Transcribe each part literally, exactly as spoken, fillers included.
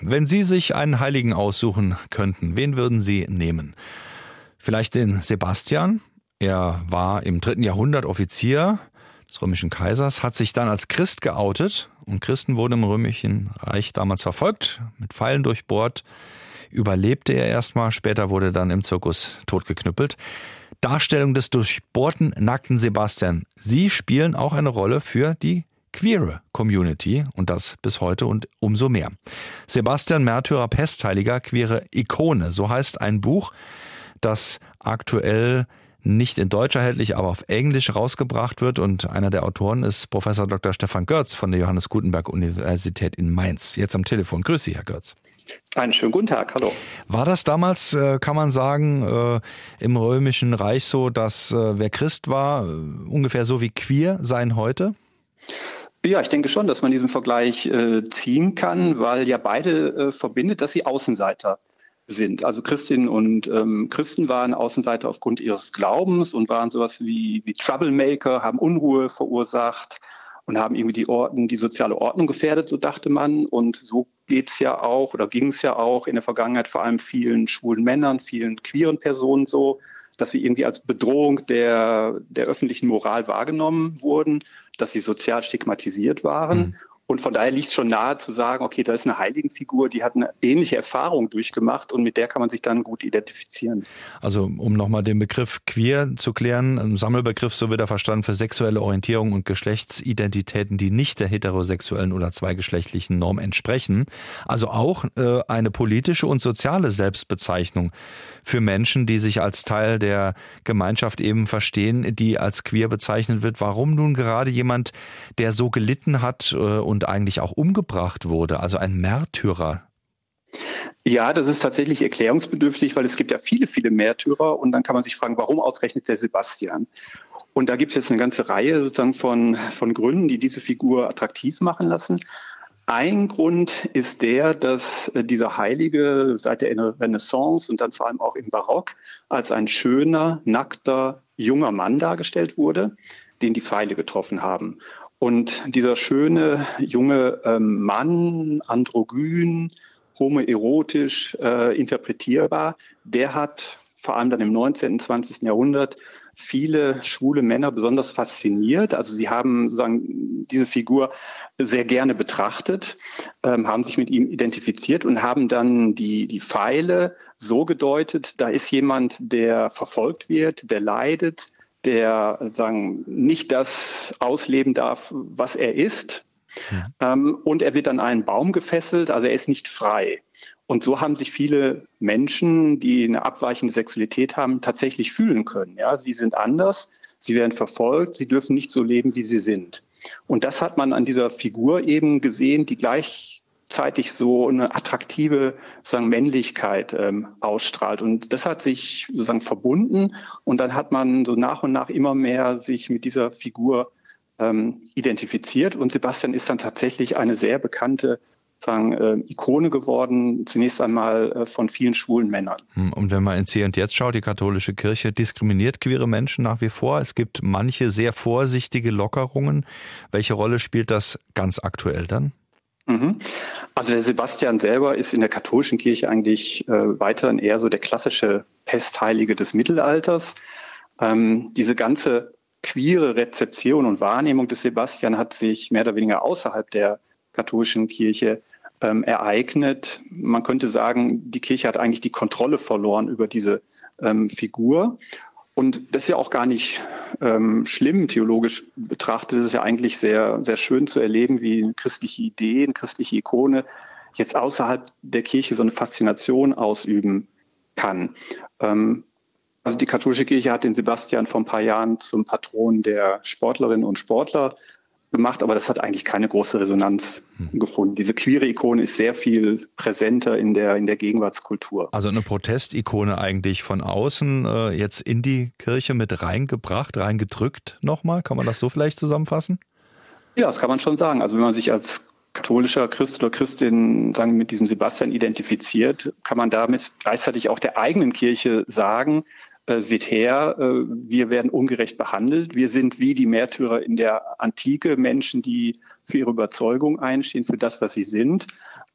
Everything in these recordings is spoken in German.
wenn Sie sich einen Heiligen aussuchen könnten, wen würden Sie nehmen? Vielleicht den Sebastian. Er war im dritten Jahrhundert Offizier des römischen Kaisers, hat sich dann als Christ geoutet und Christen wurden im römischen Reich damals verfolgt, mit Pfeilen durchbohrt, überlebte er erstmal, später wurde dann im Zirkus totgeknüppelt. Darstellung des durchbohrten, nackten Sebastian. Sie spielen auch eine Rolle für die queere Community und das bis heute und umso mehr. Sebastian Märtyrer, Pestheiliger, queere Ikone, so heißt ein Buch, das aktuell nicht in Deutsch erhältlich, aber auf Englisch rausgebracht wird. Und einer der Autoren ist Professor Doktor Stefan Görz von der Johannes Gutenberg Universität in Mainz. Jetzt am Telefon. Grüß Sie, Herr Görz. Einen schönen guten Tag, hallo. War das damals, kann man sagen, im Römischen Reich so, dass wer Christ war, ungefähr so wie queer sein heute? Ja, ich denke schon, dass man diesen Vergleich äh, ziehen kann, weil ja beide äh, verbindet, dass sie Außenseiter sind. Also Christinnen und ähm, Christen waren Außenseiter aufgrund ihres Glaubens und waren sowas wie, wie Troublemaker, haben Unruhe verursacht und haben irgendwie die Ordnung, die soziale Ordnung gefährdet, so dachte man. Und so geht's ja auch oder ging es ja auch in der Vergangenheit vor allem vielen schwulen Männern, vielen queeren Personen so, dass sie irgendwie als Bedrohung der, der öffentlichen Moral wahrgenommen wurden, dass sie sozial stigmatisiert waren. Mhm. Und von daher liegt es schon nahe zu sagen, okay, da ist eine Heiligenfigur, die hat eine ähnliche Erfahrung durchgemacht und mit der kann man sich dann gut identifizieren. Also um nochmal den Begriff queer zu klären, ein Sammelbegriff, so wird er verstanden, für sexuelle Orientierung und Geschlechtsidentitäten, die nicht der heterosexuellen oder zweigeschlechtlichen Norm entsprechen. Also auch äh, eine politische und soziale Selbstbezeichnung für Menschen, die sich als Teil der Gemeinschaft eben verstehen, die als queer bezeichnet wird. Warum nun gerade jemand, der so gelitten hat äh, und und eigentlich auch umgebracht wurde, also ein Märtyrer? Ja, das ist tatsächlich erklärungsbedürftig, weil es gibt ja viele, viele Märtyrer und dann kann man sich fragen, warum ausgerechnet der Sebastian? Und da gibt es jetzt eine ganze Reihe sozusagen von, von Gründen, die diese Figur attraktiv machen lassen. Ein Grund ist der, dass dieser Heilige seit der Renaissance und dann vor allem auch im Barock als ein schöner, nackter, junger Mann dargestellt wurde, den die Pfeile getroffen haben. Und dieser schöne junge ähm, Mann, androgyn, homoerotisch äh, interpretierbar, der hat vor allem dann im neunzehnten, zwanzigsten Jahrhundert viele schwule Männer besonders fasziniert. Also sie haben sozusagen diese Figur sehr gerne betrachtet, ähm, haben sich mit ihm identifiziert und haben dann die, die Pfeile so gedeutet, da ist jemand, der verfolgt wird, der leidet, der sagen nicht das ausleben darf, was er ist. Ja. Ähm, und er wird an einen Baum gefesselt, also er ist nicht frei. Und so haben sich viele Menschen, die eine abweichende Sexualität haben, tatsächlich fühlen können. Ja, sie sind anders, sie werden verfolgt, sie dürfen nicht so leben, wie sie sind. Und das hat man an dieser Figur eben gesehen, die gleichzeitig so eine attraktive sozusagen Männlichkeit ähm, ausstrahlt. Und das hat sich sozusagen verbunden und dann hat man so nach und nach immer mehr sich mit dieser Figur ähm, identifiziert. Und Sebastian ist dann tatsächlich eine sehr bekannte sagen, äh, Ikone geworden, zunächst einmal äh, von vielen schwulen Männern. Und wenn man ins Hier und Jetzt schaut, die katholische Kirche diskriminiert queere Menschen nach wie vor. Es gibt manche sehr vorsichtige Lockerungen. Welche Rolle spielt das ganz aktuell dann? Also der Sebastian selber ist in der katholischen Kirche eigentlich äh, weiterhin eher so der klassische Pestheilige des Mittelalters. Ähm, diese ganze queere Rezeption und Wahrnehmung des Sebastian hat sich mehr oder weniger außerhalb der katholischen Kirche ähm, ereignet. Man könnte sagen, die Kirche hat eigentlich die Kontrolle verloren über diese ähm, Figur. Und das ist ja auch gar nicht ähm, schlimm, theologisch betrachtet. Es ist ja eigentlich sehr, sehr schön zu erleben, wie eine christliche Idee, eine christliche Ikone jetzt außerhalb der Kirche so eine Faszination ausüben kann. Ähm, also die katholische Kirche hat den Sebastian vor ein paar Jahren zum Patron der Sportlerinnen und Sportler gemacht, aber das hat eigentlich keine große Resonanz hm. gefunden. Diese queere Ikone ist sehr viel präsenter in der, in der Gegenwartskultur. Also eine Protestikone eigentlich von außen äh, jetzt in die Kirche mit reingebracht, reingedrückt nochmal? Kann man das so vielleicht zusammenfassen? Ja, das kann man schon sagen. Also wenn man sich als katholischer Christ oder Christin sagen, mit diesem Sebastian identifiziert, kann man damit gleichzeitig auch der eigenen Kirche sagen, Äh, seht her, äh, wir werden ungerecht behandelt. Wir sind wie die Märtyrer in der Antike, Menschen, die für ihre Überzeugung einstehen, für das, was sie sind.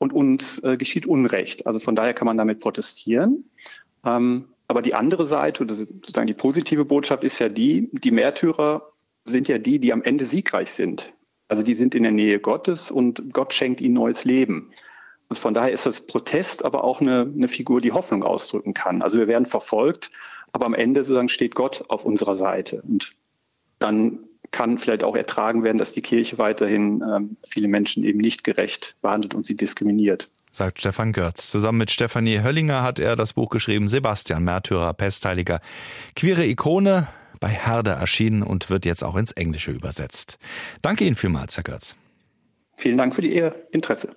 und uns äh, geschieht Unrecht. Also von daher kann man damit protestieren. Ähm, aber die andere Seite, oder sozusagen die positive Botschaft ist ja die, die Märtyrer sind ja die, die am Ende siegreich sind. Also die sind in der Nähe Gottes und Gott schenkt ihnen neues Leben. Und von daher ist das Protest aber auch eine, eine Figur, die Hoffnung ausdrücken kann. Also wir werden verfolgt, aber am Ende sozusagen steht Gott auf unserer Seite. Und dann kann vielleicht auch ertragen werden, dass die Kirche weiterhin ähm, viele Menschen eben nicht gerecht behandelt und sie diskriminiert. Sagt Stefan Görz. Zusammen mit Stefanie Höllinger hat er das Buch geschrieben, Sebastian, Märtyrer, Pestheiliger, queere Ikone, bei Herder erschienen und wird jetzt auch ins Englische übersetzt. Danke Ihnen vielmals, Herr Görz. Vielen Dank für Ihr Interesse.